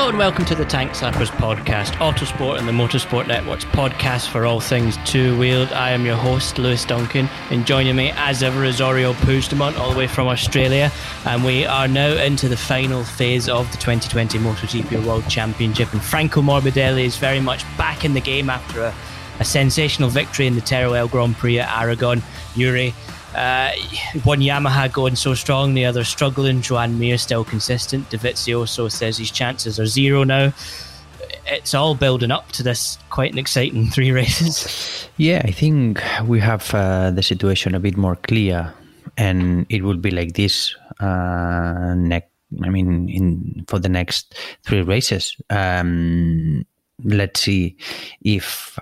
Hello and welcome to the Tank Slappers podcast, Autosport and the Motorsport Network's podcast for all things two-wheeled. I am your host, Lewis Duncan, and joining me as ever is Oriol Puigdemont, all the way from Australia. And we are now into the final phase of the 2020 MotoGP World Championship, and Franco Morbidelli is very much back in the game after a sensational victory in the Teruel Grand Prix at Aragon. Yuri, one Yamaha going so strong, the other struggling. Joan Mir still consistent. Dovizioso says his chances are zero now. It's all building up to this quite an exciting 3 races. Yeah, I think we have the situation a bit more clear, and it will be like this for the next 3 races. Let's see if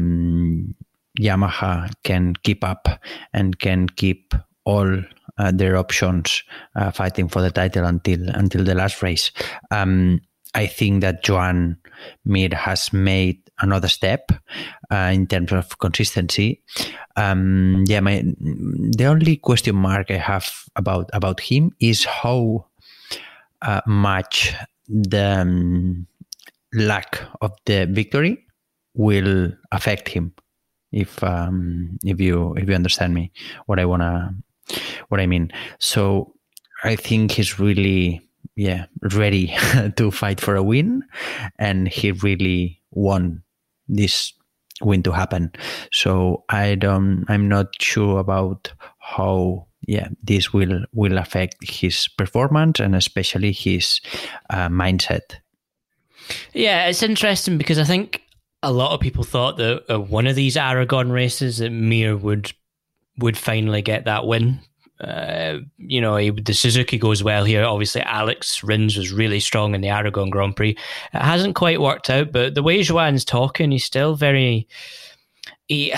Yamaha can keep up and can keep all their options fighting for the title until the last race. I think that Joan Mir has made another step in terms of consistency. The only question mark I have about him is how much the lack of the victory will affect him. If you understand me, what I mean. So I think he's really ready to fight for a win, and he really want this win to happen. So I'm not sure about how this will affect his performance and especially his mindset. Yeah, it's interesting because I think a lot of people thought that one of these Aragon races that Mir would finally get that win. The Suzuki goes well here. Obviously, Alex Rins was really strong in the Aragon Grand Prix. It hasn't quite worked out, but the way Joan's talking, he's still very. He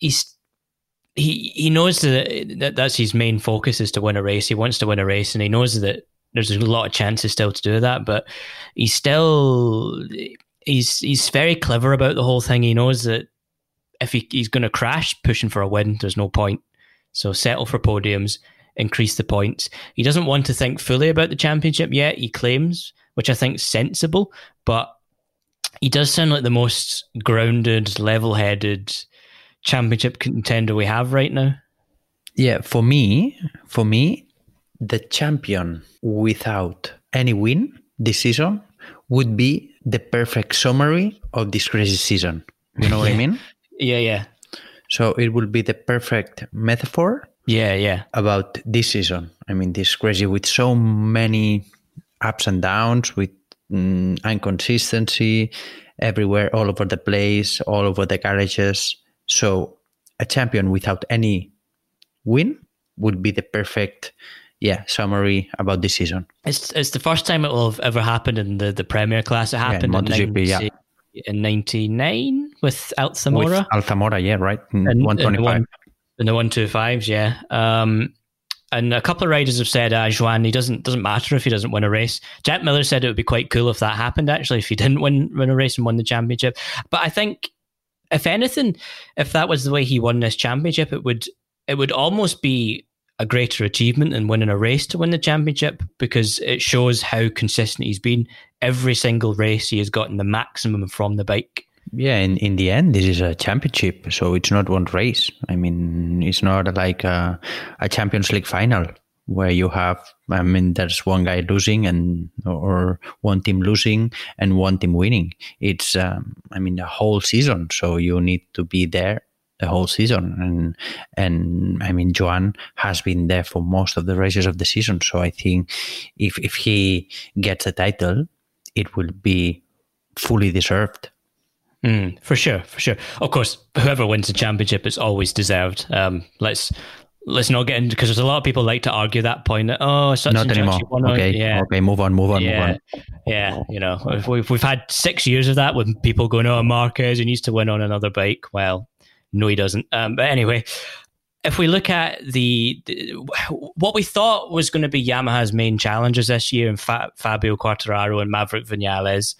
knows that that's his main focus, is to win a race. He wants to win a race, and he knows that there's a lot of chances still to do that. But he's still. He's very clever about the whole thing. He knows that if he's going to crash pushing for a win, there's no point. So settle for podiums, increase the points. He doesn't want to think fully about the championship yet, he claims, which I think is sensible, but he does sound like the most grounded, level-headed championship contender we have right now. Yeah, for me, the champion without any win this season would be the perfect summary of this crazy season. You know what I mean? Yeah. So it will be the perfect metaphor. Yeah. About this season. I mean, this crazy with so many ups and downs, with inconsistency everywhere, all over the place, all over the garages. So a champion without any win would be the perfect summary about this season. It's the first time it will have ever happened in the Premier class. It happened in 99 with Altamora. With Altamora, right. In 125. In the 125s, yeah. And a couple of riders have said, Joan, he doesn't matter if he doesn't win a race. Jack Miller said it would be quite cool if that happened, actually, if he didn't win a race and won the championship. But I think, if anything, if that was the way he won this championship, it would almost be a greater achievement than winning a race to win the championship, because it shows how consistent he's been. Every single race he has gotten the maximum from the bike. Yeah, in the end, this is a championship, so it's not one race. I mean, it's not like a Champions League final where you have, there's one guy losing or one team losing and one team winning. It's, the whole season, so you need to be there the whole season, and Joan has been there for most of the races of the season. So I think if he gets the title, it will be fully deserved. For sure. Of course, whoever wins the championship is always deserved. Let's not get into, because there's a lot of people like to argue that point that such not anymore. Okay, move on. Yeah, we've had 6 years of that with people going, Marquez, he needs to win on another bike. Well, no, he doesn't. But anyway, if we look at what we thought was going to be Yamaha's main challenges this year, and Fabio Quartararo and Maverick Viñales,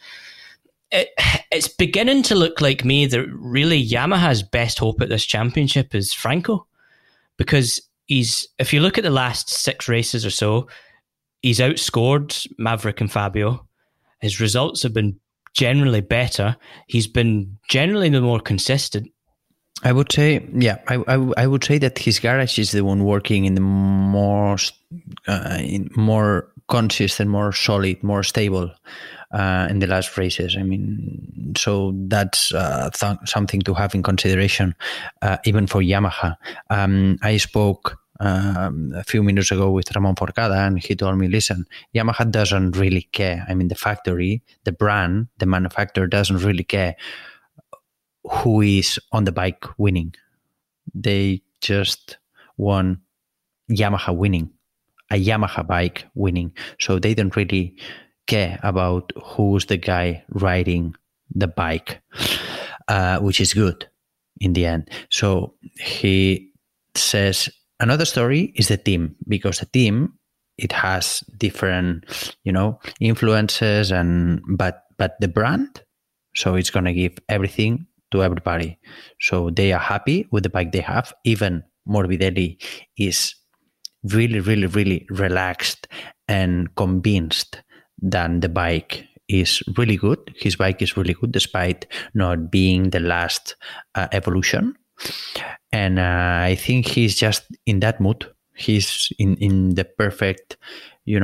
it's beginning to look like me that really Yamaha's best hope at this championship is Franco, because if you look at the last 6 races or so, he's outscored Maverick and Fabio. his results have been generally better. He's been generally the more consistent. I would say, I would say that his garage is the one working in the most, more consistent, more solid, more stable in the last races. I mean, so that's something to have in consideration, even for Yamaha. I spoke a few minutes ago with Ramon Forcada, and he told me, listen, Yamaha doesn't really care. I mean, the factory, the brand, the manufacturer doesn't really care who is on the bike winning. They just want Yamaha winning, a Yamaha bike winning. So they don't really care about who's the guy riding the bike, which is good in the end. So he says another story is the team, because the team, it has different, influences, but the brand, so it's going to give everything to everybody. So they are happy with the bike they have. Even Morbidelli is really, really, really relaxed and convinced that the bike is really good. His bike is really good, despite not being the last evolution. And I think he's just in that mood. He's in the perfect, in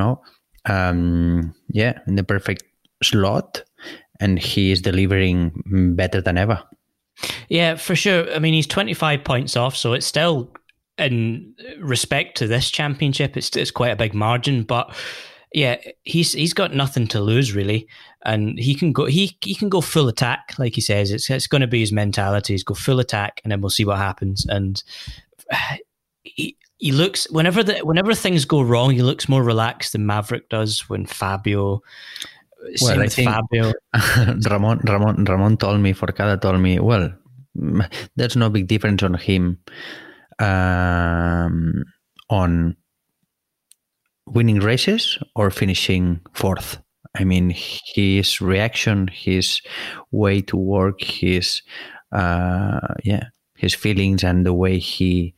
the perfect slot, and he is delivering better than ever. Yeah, for sure. I mean, he's 25 points off, so it's still, in respect to this championship, it's quite a big margin. But yeah, he's got nothing to lose really, and he can go full attack, like he says. It's going to be his mentality. He's go full attack, and then we'll see what happens. And he looks, whenever things go wrong, he looks more relaxed than Maverick does when Fabio. Well, I think Fabio. Ramon told me, Forcada told me, well, there's no big difference on him on winning races or finishing fourth. I mean, his reaction, his way to work, his feelings, and the way he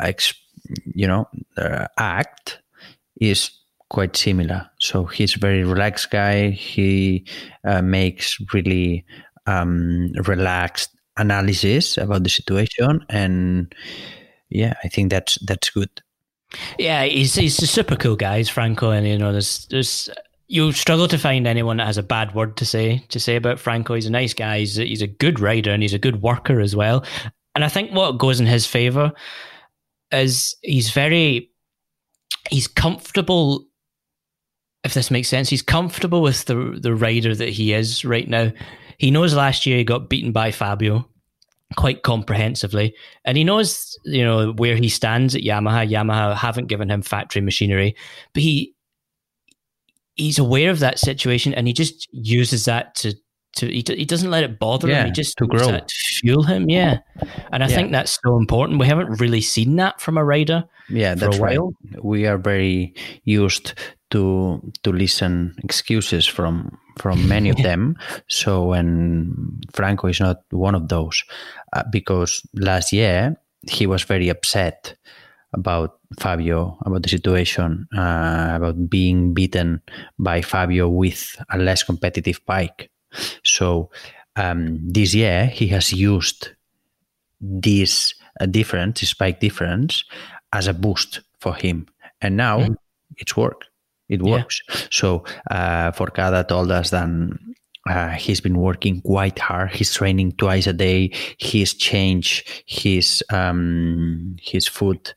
act is quite similar. So he's a very relaxed guy. He makes really relaxed analysis about the situation, and I think that's good. Yeah, he's a super cool guy, he's Franco, and there's you struggle to find anyone that has a bad word to say about Franco. He's a nice guy. He's a good rider, and he's a good worker as well. And I think what goes in his favor is he's comfortable. If this makes sense, he's comfortable with the rider that he is right now. He knows last year he got beaten by Fabio quite comprehensively, and he knows where he stands at Yamaha. Yamaha haven't given him factory machinery, but he's aware of that situation, and he just uses that to he doesn't let it bother him. He just to grow, to fuel him. And I think that's so important. We haven't really seen that from a rider. Yeah, that's right. We are very used to listen excuses from many of them. So, and Franco is not one of those, because last year he was very upset about Fabio, about the situation, about being beaten by Fabio with a less competitive bike. So this year he has used this difference, this bike difference, as a boost for him, and now it works. So Forcada told us that he's been working quite hard. He's training twice a day. He's changed his food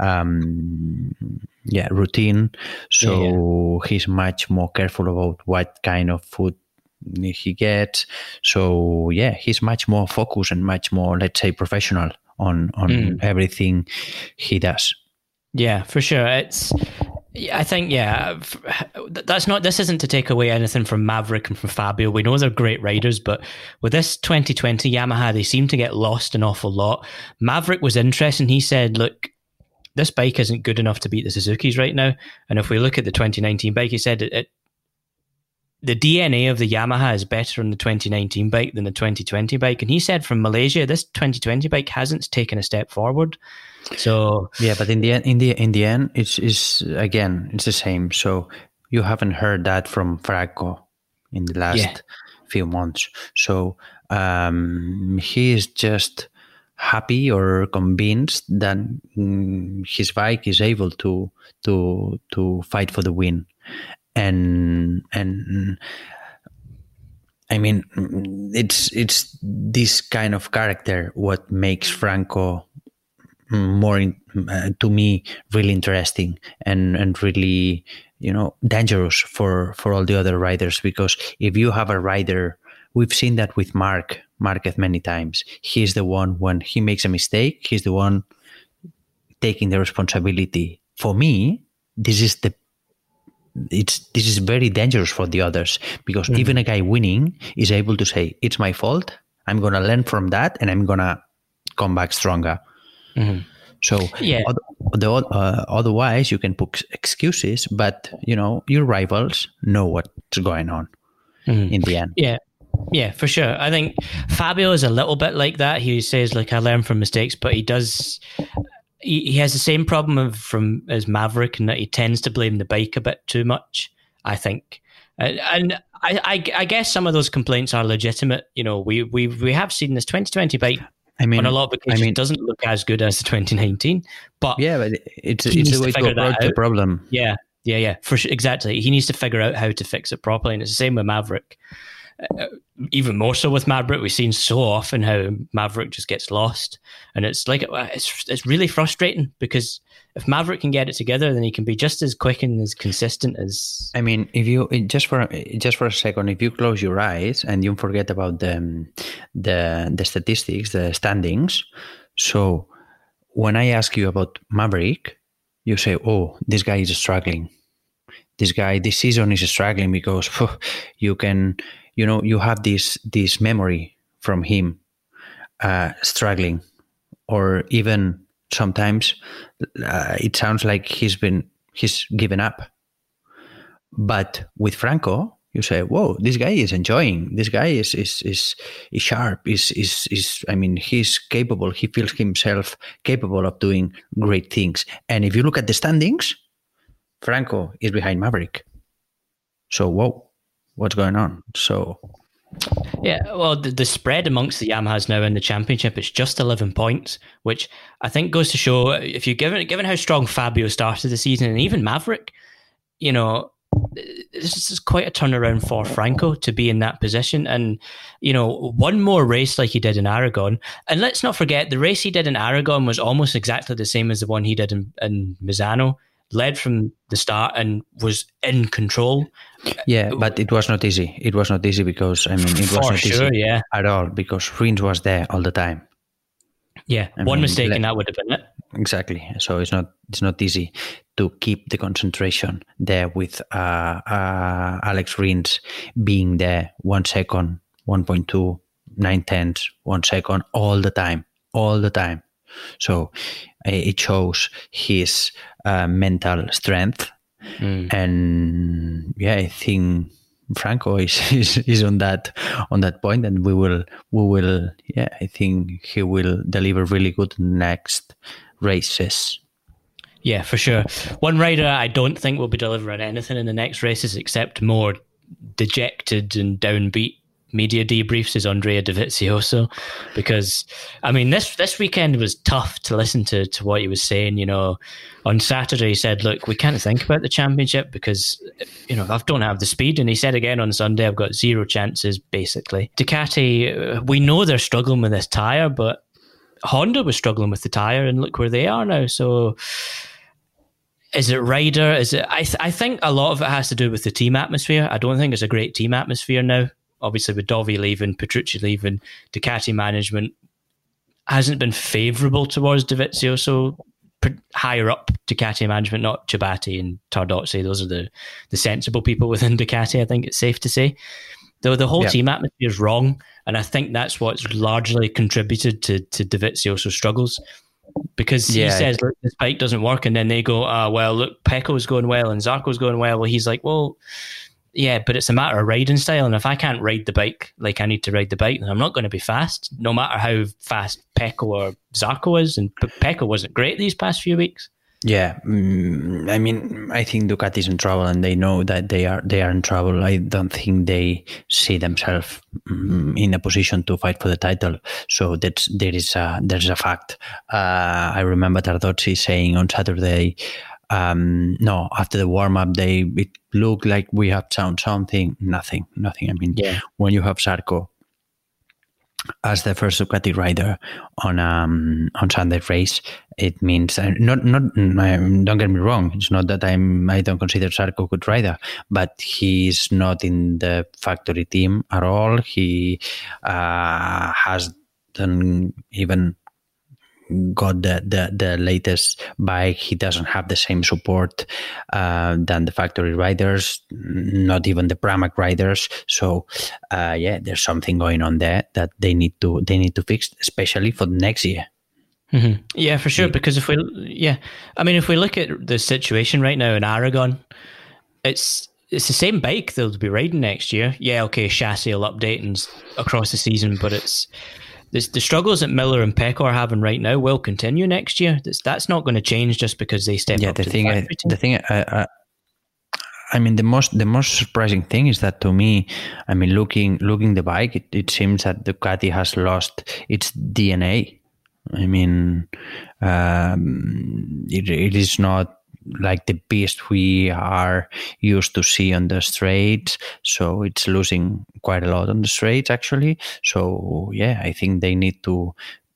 routine. So he's much more careful about what kind of food he gets. So he's much more focused and much more, let's say, professional on everything he does. Yeah, for sure. I think, this isn't to take away anything from Maverick and from Fabio. We know they're great riders, but with this 2020 Yamaha, they seem to get lost an awful lot. Maverick was interesting. He said, look, this bike isn't good enough to beat the Suzukis right now. And if we look at the 2019 bike, he said the DNA of the Yamaha is better on the 2019 bike than the 2020 bike. And he said from Malaysia, this 2020 bike hasn't taken a step forward. So but in the end, it's again, it's the same. So you haven't heard that from Franco. in the last few months. So he is just happy or convinced that his bike is able to fight for the win, and I mean, it's this kind of character what makes Franco more to me really interesting and really, you know, dangerous for all the other riders. Because if you have a rider, we've seen that with Marquez many times. He's the one, when he makes a mistake, he's the one taking the responsibility. For me, this is very dangerous for the others, because even a guy winning is able to say, it's my fault, I'm going to learn from that, and I'm going to come back stronger. So otherwise you can put excuses, but you know, your rivals know what's going on in the end. Yeah, for sure. I think Fabio is a little bit like that. He says, like, I learn from mistakes, but he has the same problem as Maverick, in that he tends to blame the bike a bit too much, I think. And I guess some of those complaints are legitimate. You know, we have seen this 2020 bike on a lot of occasions doesn't look as good as the 2019. But it's the way to approach the problem. Yeah, for sure, exactly. He needs to figure out how to fix it properly, and it's the same with Maverick. Even more so with Maverick, we've seen so often how Maverick just gets lost, and it's like it's really frustrating, because if Maverick can get it together, then he can be just as quick and as consistent as. I mean, if you just for a second, if you close your eyes and you forget about the statistics, the standings. So when I ask you about Maverick, you say, "Oh, this guy is struggling. This season is struggling because you can." You know, you have this memory from him struggling, or even sometimes it sounds like he's given up. But with Franco, you say, "Whoa, this guy is enjoying. This guy is sharp. I mean, he's capable. He feels himself capable of doing great things." And if you look at the standings, Franco is behind Maverick. So, whoa. What's going on? So, yeah, well, the spread amongst the Yamahas now in the championship is just 11 points, which I think goes to show, if you given how strong Fabio started the season, and even Maverick, you know, this is quite a turnaround for Franco to be in that position. And, you know, one more race like he did in Aragon, and let's not forget the race he did in Aragon was almost exactly the same as the one he did in Misano. Led from the start and was in control. Yeah, but it was not easy. It was not easy because, I mean, it was not easy at all, because Rins was there all the time. Yeah, one mistake and that would have been it. Exactly. So it's not easy to keep the concentration there with Alex Rins being there 1 second, 1.2, 9/10, 1 second, all the time. So it shows his mental strength, and I think Franco is on that point, and we will. I think he will deliver really good next races. Yeah, for sure. One rider I don't think will be delivering anything in the next races except more dejected and downbeat media debriefs is Andrea Dovizioso, because I mean this weekend was tough to listen to what he was saying. You know, on Saturday he said, "Look, we can't think about the championship because, you know, I don't have the speed," and he said again on Sunday, "I've got zero chances." Basically, Ducati, we know they're struggling with this tire, but Honda was struggling with the tire, and look where they are now. So is it rider? Is it? I think a lot of it has to do with the team atmosphere. I don't think it's a great team atmosphere now. Obviously, with Dovi leaving, Petrucci leaving, Ducati management hasn't been favourable towards Dovizioso. Higher up Ducati management, not Ciabatti and Tardozzi. Those are the sensible people within Ducati, I think it's safe to say. Though the whole team atmosphere is wrong, and I think that's what's largely contributed to Dovizioso's struggles. Because he says, "Look, this bike doesn't work," and then they go, "Well, look, Pecco's going well and Zarco's going well." Well, he's like, "Well, yeah, but it's a matter of riding style, and if I can't ride the bike like I need to ride the bike, then I'm not going to be fast, no matter how fast Pecco or Zarco is." And Pecco wasn't great these past few weeks. Yeah, I mean, I think Ducati is in trouble, and they know that they are in trouble. I don't think they see themselves in a position to fight for the title. So there's a fact. I remember Tardozzi saying on Saturday, no, after the warm up, it looked like we have found something. Nothing. I mean, when you have Zarco as the first Ducati rider on Sunday race, it means not. Don't get me wrong. It's not that I don't consider Zarco a good rider, but he's not in the factory team at all. He has done even got the latest bike. He doesn't have the same support than the factory riders, not even the Pramac riders. So there's something going on there that they need to fix, especially for next year. Mm-hmm. Yeah, for sure. Because if we look at the situation right now in Aragon, it's the same bike they'll be riding next year. Yeah, okay, chassis will update and across the season, but it's the struggles that Miller and Pecco are having right now will continue next year. That's not going to change just because they step up. I mean, the most surprising thing is that, to me, I mean, looking the bike, it seems that Ducati has lost its DNA. I mean, it is not like the beast we are used to see on the straights, so it's losing quite a lot on the straights actually. So I think they need to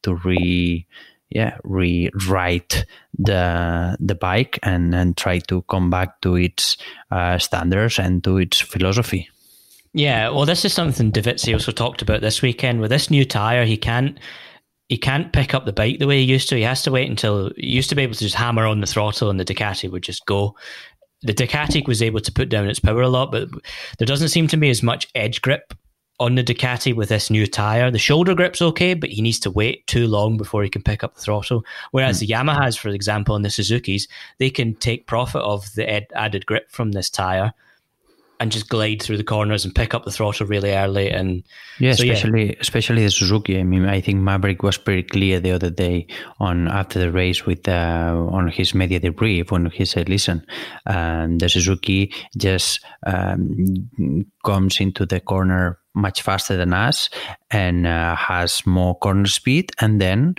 rewrite the bike and try to come back to its standards and to its philosophy. Yeah, well, this is something Dovizioso also talked about this weekend. With this new tire, he can't pick up the bike the way he used to. He has to wait until he used to be able to just hammer on the throttle and the Ducati would just go. The Ducati was able to put down its power a lot, but there doesn't seem to be as much edge grip on the Ducati with this new tyre. The shoulder grip's okay, but he needs to wait too long before he can pick up the throttle. Whereas the Yamahas, for example, and the Suzukis, they can take profit of the added grip from this tyre and just glide through the corners and pick up the throttle really early. And especially the Suzuki. I mean, I think Maverick was pretty clear the other day after the race with on his media debrief when he said, "Listen, the Suzuki just comes into the corner much faster than us and has more corner speed, and then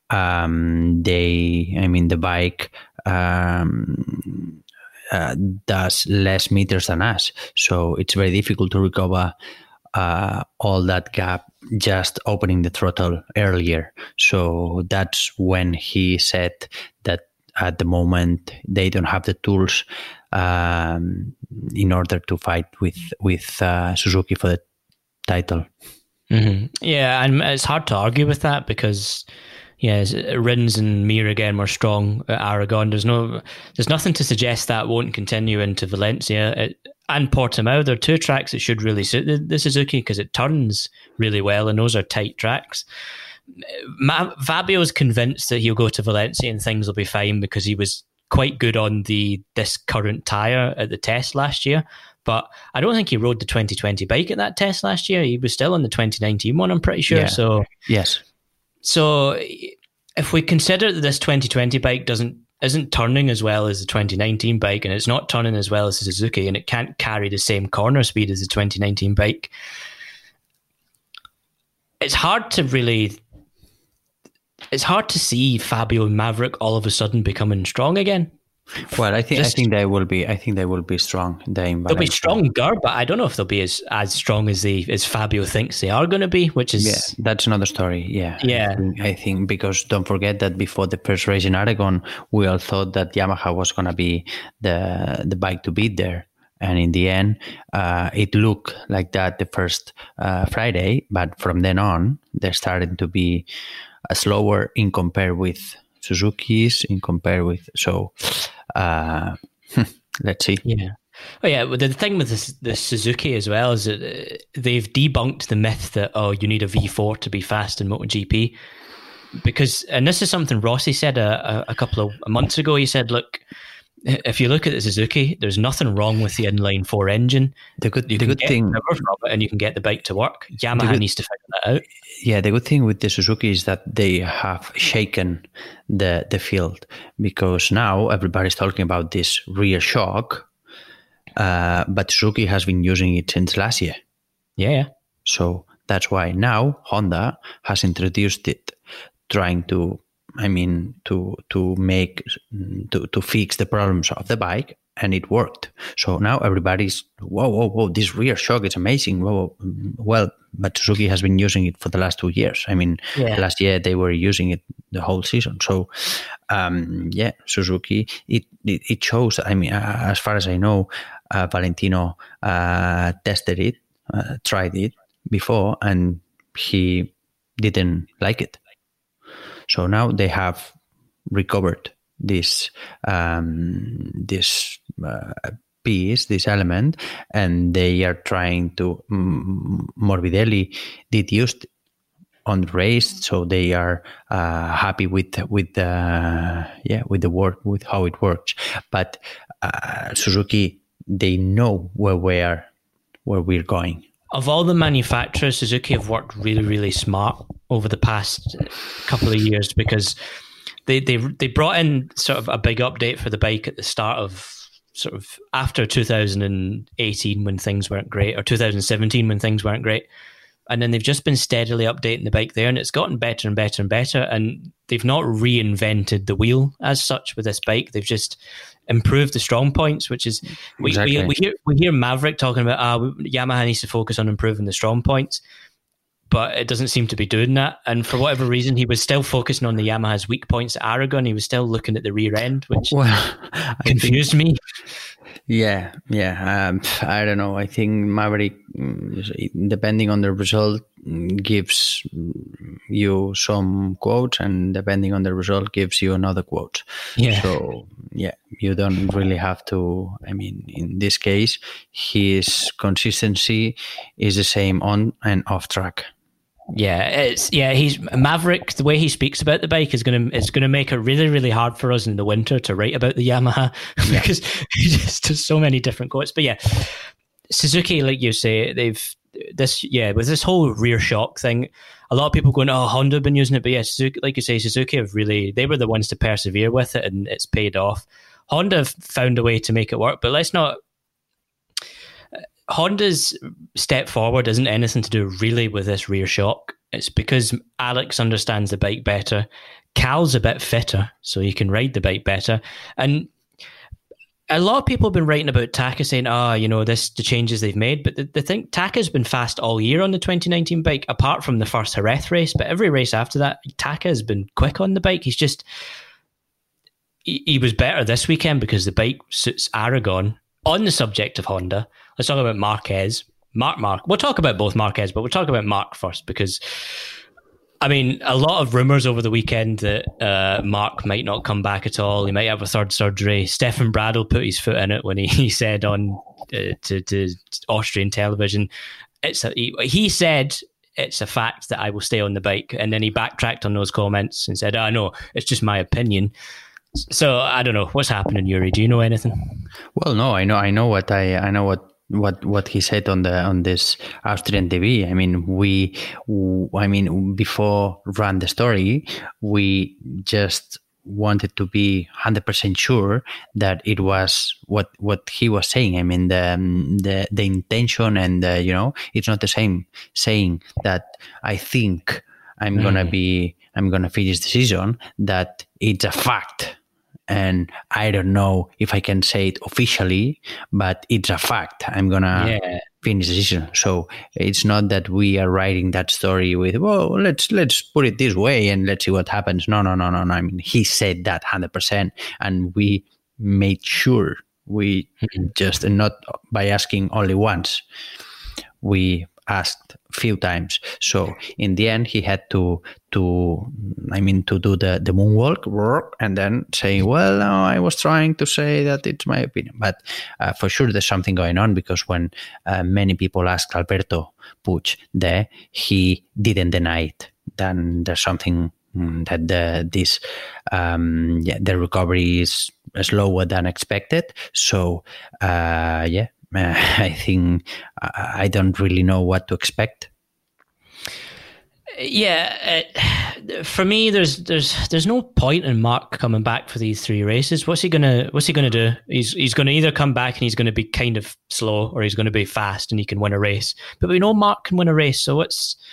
the bike." Does less meters than us, so it's very difficult to recover all that gap just opening the throttle earlier. So that's when he said that at the moment they don't have the tools in order to fight with Suzuki for the title. Mm-hmm. Yeah, and it's hard to argue with that because Rins and Mir again were strong at Aragon. There's nothing to suggest that won't continue into Valencia and Portimao. They're two tracks that should really suit the Suzuki because it turns really well, and those are tight tracks. Fabio's convinced that he'll go to Valencia and things will be fine because he was quite good on this current tyre at the test last year. But I don't think he rode the 2020 bike at that test last year. He was still on the 2019 one, I'm pretty sure. Yeah. So yes. So if we consider that this 2020 bike isn't turning as well as the 2019 bike, and it's not turning as well as the Suzuki, and it can't carry the same corner speed as the 2019 bike, it's hard to see Fabio and Maverick all of a sudden becoming strong again. Well, I think they will be. I think they will be strong. They'll be stronger, but I don't know if they'll be as strong as Fabio thinks they are going to be. Which is that's another story. Yeah. I think because don't forget that before the first race in Aragon, we all thought that Yamaha was going to be the bike to beat there, and in the end, it looked like that the first Friday. But from then on, they're starting to be slower in compare with Suzuki's let's see. Well, the thing with the Suzuki as well is that they've debunked the myth that you need a V4 to be fast in MotoGP, because, and this is something Rossi said a couple of months ago. He said, look, if you look at the Suzuki, there's nothing wrong with the inline four engine. The good thing from it and you can get the bike to work. Yamaha needs to figure that out. Yeah, the good thing with the Suzuki is that they have shaken the field, because now everybody's talking about this rear shock, but Suzuki has been using it since last year. Yeah. So that's why now Honda has introduced it, trying to fix the problems of the bike, and it worked. So now everybody's, whoa, this rear shock is amazing. Whoa. Well, but Suzuki has been using it for the last 2 years. Last year they were using it the whole season. So, Suzuki, it shows. As far as I know, Valentino tested it, tried it before, and he didn't like it. So now they have recovered this piece, this element, and they are trying to. Morbidelli did use on the race, so they are happy with the work, with how it works. But Suzuki, they know where we're going. Of all the manufacturers, Suzuki have worked really, really smart over the past couple of years, because they brought in sort of a big update for the bike at the start of sort of after 2018 when things weren't great, or 2017 when things weren't great. And then they've just been steadily updating the bike there, and it's gotten better and better and better. And they've not reinvented the wheel as such with this bike. They've just improved the strong points, which is exactly. we hear Maverick talking about Yamaha needs to focus on improving the strong points, but it doesn't seem to be doing that. And for whatever reason, he was still focusing on the Yamaha's weak points at Aragon. He was still looking at the rear end, which confused me. Yeah. I don't know. I think Maverick, depending on the result, gives you some quotes, and depending on the result, gives you another quote. Yeah. So, you don't really have to. In this case, his consistency is the same on and off track. He's Maverick. The way he speaks about the bike is gonna make it really, really hard for us in the winter to write about the Yamaha because he just does so many different quotes. But Suzuki, like you say, with this whole rear shock thing, a lot of people going, "Oh, Honda have been using it," but Suzuki, like you say, Suzuki they were the ones to persevere with it, and it's paid off. Honda have found a way to make it work, but let's not. Honda's step forward isn't anything to do really with this rear shock. It's because Alex understands the bike better. Cal's a bit fitter, so he can ride the bike better. And a lot of people have been writing about Taka saying, the changes they've made. But the thing, Taka's been fast all year on the 2019 bike, apart from the first Jerez race. But every race after that, Taka has been quick on the bike. He was better this weekend because the bike suits Aragon. On the subject of Honda, let's talk about Marquez. Mark. We'll talk about both Marquez, but we'll talk about Mark first because, a lot of rumours over the weekend that Mark might not come back at all. He might have a third surgery. Stefan Bradl put his foot in it when he said on to Austrian television, he said it's a fact that I will stay on the bike, and then he backtracked on those comments and said, no, it's just my opinion. So I don't know what's happening, Yuri. Do you know anything? Well, no, I know what he said on this Austrian TV. Before ran the story, we just wanted to be 100% sure that it was what he was saying. The intention, and it's not the same saying that I think I'm gonna finish the season. That it's a fact. And I don't know if I can say it officially, but it's a fact. I'm gonna finish the season. So it's not that we are writing that story with, well, let's put it this way and let's see what happens. No. He said that 100%, and we made sure. We just, not by asking only once, we asked a few times. So in the end, he had to do the moonwalk and then say, well, no, I was trying to say that it's my opinion. But for sure, there's something going on, because when many people asked Alberto Puig there, he didn't deny it. Then there's something that the recovery is slower than expected. So I think I don't really know what to expect. Yeah, for me, there's no point in Mark coming back for these 3 races. What's he gonna do? He's gonna either come back and he's gonna be kind of slow, or he's gonna be fast and he can win a race. But we know Mark can win a race, so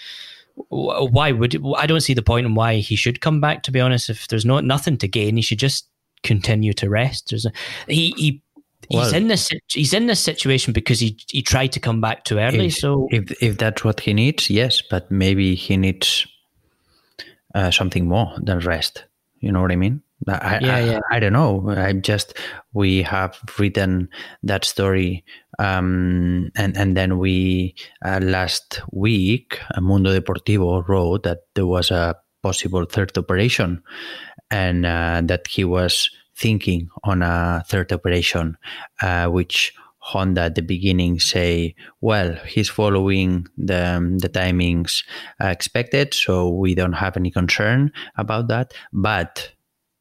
I don't see the point in why he should come back. To be honest, if there's nothing to gain, he should just continue to rest. He's in this situation because he tried to come back too early. If that's what he needs, yes, but maybe he needs something more than rest. You know what I mean? I don't know. We have written that story, and then we last week Mundo Deportivo wrote that there was a possible third operation, and that he was thinking on a third operation, which Honda at the beginning say, well, he's following the timings expected, so we don't have any concern about that. But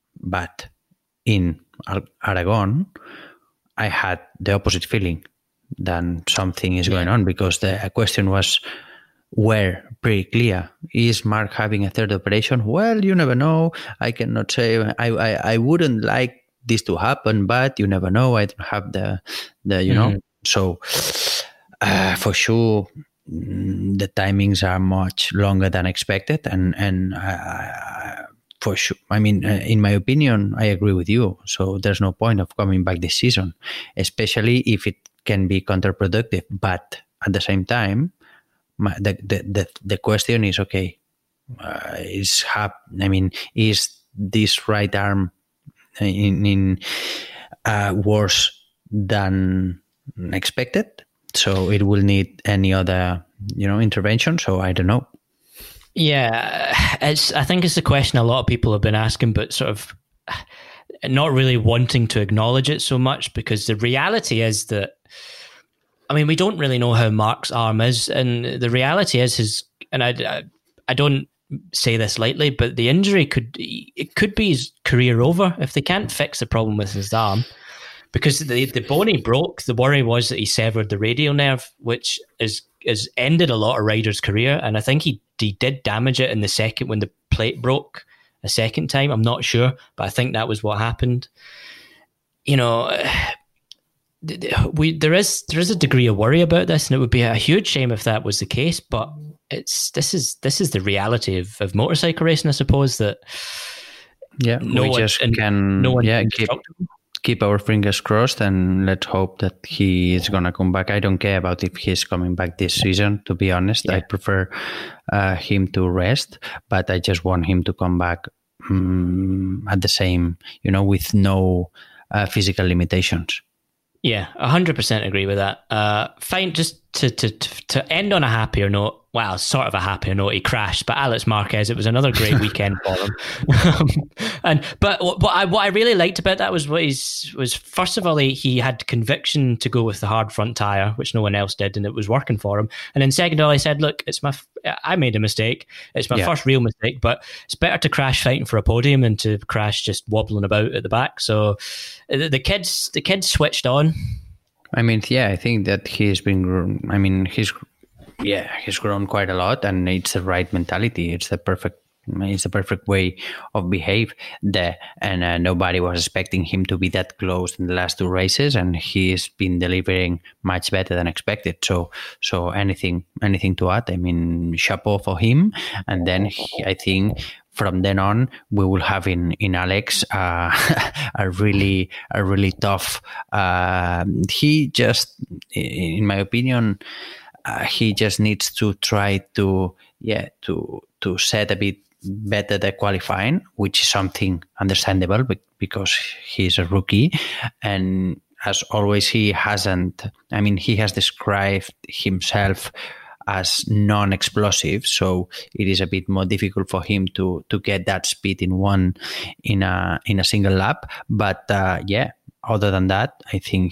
in Aragon, I had the opposite feeling that something is going on, because the question were pretty clear. Is Mark having a third operation? Well, you never know. I cannot say. I wouldn't like this to happen, but you never know. I don't have the you know. So for sure, the timings are much longer than expected, and for sure. I mean, in my opinion, I agree with you. So there's no point of coming back this season, especially if it can be counterproductive. But at the same time, the question is, okay, is this right arm in worse than expected? So it will need any other, intervention. So I don't know. Yeah, I think it's a question a lot of people have been asking, but sort of not really wanting to acknowledge it so much, because the reality is that, we don't really know how Mark's arm is, and the reality is and I don't say this lightly, but the injury could be his career over if they can't fix the problem with his arm. Because the bone he broke, the worry was that he severed the radial nerve, which has ended a lot of riders' career. And I think he did damage it in the second, when the plate broke a second time. I'm not sure, but I think that was what happened. There is a degree of worry about this, and it would be a huge shame if that was the case. But this is the reality of motorcycle racing, I suppose. That keep our fingers crossed, and let's hope that he is going to come back. I don't care about if he's coming back this season, to be honest. I prefer him to rest, but I just want him to come back at the same, with no physical limitations. Yeah, 100% agree with that. Fine, just to end on a happier note. Well, sort of a happier note. He crashed, but Alex Marquez, it was another great weekend for him. But what I really liked about that was first of all, he had conviction to go with the hard front tire, which no one else did, and it was working for him. And then second of all, he said, "Look, I made a mistake. It's my first real mistake, but it's better to crash fighting for a podium than to crash just wobbling about at the back." So the kids switched on. I think that he's been. He's grown quite a lot, and it's the right mentality. It's the perfect way of behave there. And nobody was expecting him to be that close in the last 2 races, and he's been delivering much better than expected. So anything to add? Chapeau for him. And then I think from then on, we will have in Alex a really tough. He just, in my opinion, he just needs to try to set a bit better the qualifying, which is something understandable because he's a rookie. And as always, he has described himself as non-explosive, so it is a bit more difficult for him to get that speed in a single lap. But other than that, I think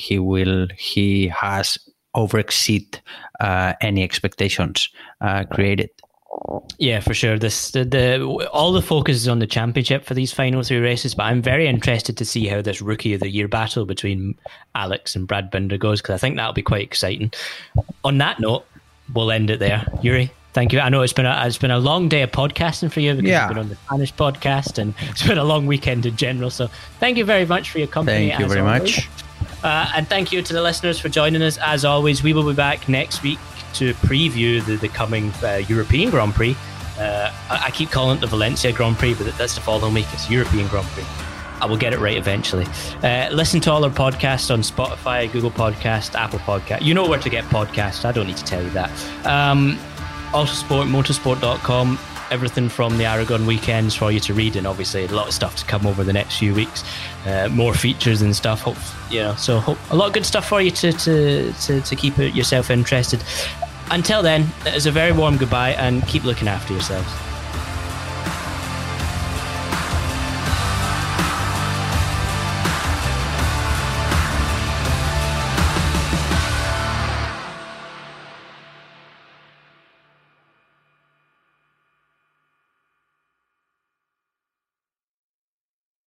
he has overexceed any expectations created. Yeah, for sure. All the focus is on the championship for these final 3 races, but I'm very interested to see how this Rookie of the Year battle between Alex and Brad Binder goes, because I think that'll be quite exciting. On that note, we'll end it there. Yuri, thank you. I know it's been a long day of podcasting for you, because you've been on the Spanish podcast, and it's been a long weekend in general. So thank you very much for your company. Thank you very much. And thank you to the listeners for joining us. As always, we will be back next week to preview the coming European Grand Prix. I keep calling it the Valencia Grand Prix, but that's the following week. It's European Grand Prix. I will get it right eventually. Listen to all our podcasts on Spotify, Google Podcast, Apple Podcast. You know where to get podcasts. I don't need to tell you that. Autosport, motorsport.com. Everything from the Aragon weekends for you to read, and obviously a lot of stuff to come over the next few weeks. More features and stuff. So a lot of good stuff for you to keep yourself interested. Until then, it is a very warm goodbye, and keep looking after yourselves.